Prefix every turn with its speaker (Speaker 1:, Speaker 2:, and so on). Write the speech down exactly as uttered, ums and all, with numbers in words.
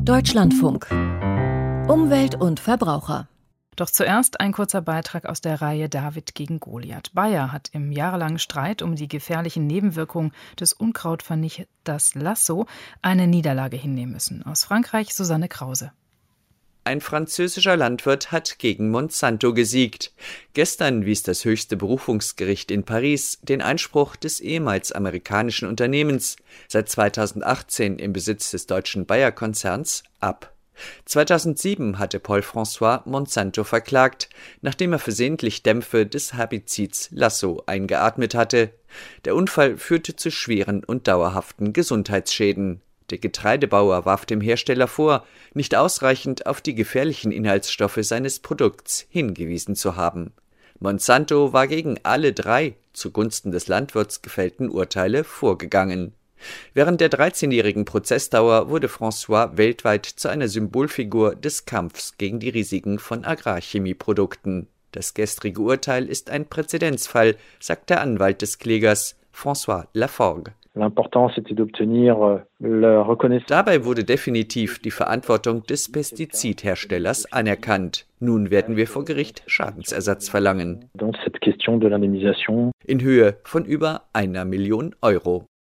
Speaker 1: Deutschlandfunk. Umwelt und Verbraucher.
Speaker 2: Doch zuerst ein kurzer Beitrag aus der Reihe David gegen Goliath. Bayer hat im jahrelangen Streit um die gefährlichen Nebenwirkungen des Unkrautvernichters Lasso eine Niederlage hinnehmen müssen. Aus Frankreich Susanne Krause.
Speaker 3: Ein französischer Landwirt hat gegen Monsanto gesiegt. Gestern wies das höchste Berufungsgericht in Paris den Einspruch des ehemals amerikanischen Unternehmens, seit zweitausendachtzehn im Besitz des deutschen Bayer-Konzerns, ab. zweitausendsieben hatte Paul François Monsanto verklagt, nachdem er versehentlich Dämpfe des Herbizids Lasso eingeatmet hatte. Der Unfall führte zu schweren und dauerhaften Gesundheitsschäden. Der Getreidebauer warf dem Hersteller vor, nicht ausreichend auf die gefährlichen Inhaltsstoffe seines Produkts hingewiesen zu haben. Monsanto war gegen alle drei zugunsten des Landwirts gefällten Urteile vorgegangen. Während der dreizehnjährigen Prozessdauer wurde François weltweit zu einer Symbolfigur des Kampfs gegen die Risiken von Agrarchemieprodukten. Das gestrige Urteil ist ein Präzedenzfall, sagt der Anwalt des Klägers, François Laforgue. Dabei wurde definitiv die Verantwortung des Pestizidherstellers anerkannt. Nun werden wir vor Gericht Schadensersatz verlangen. In Höhe von über einer Million Euro.